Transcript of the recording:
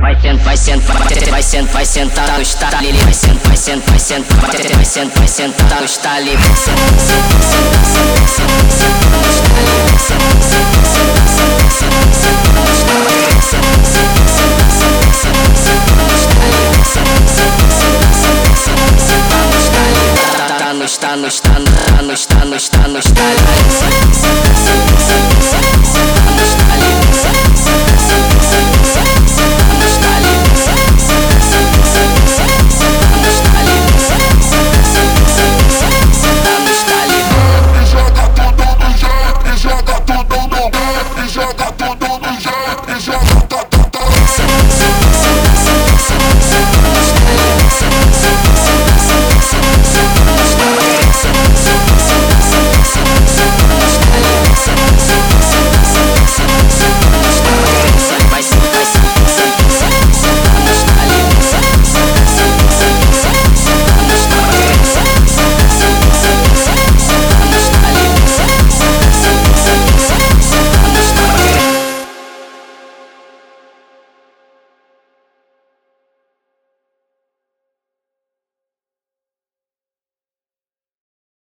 vai sentar no estali, vai sentar no estali, vai sentar no estali, vai sentar no estali, vai sentar no estali.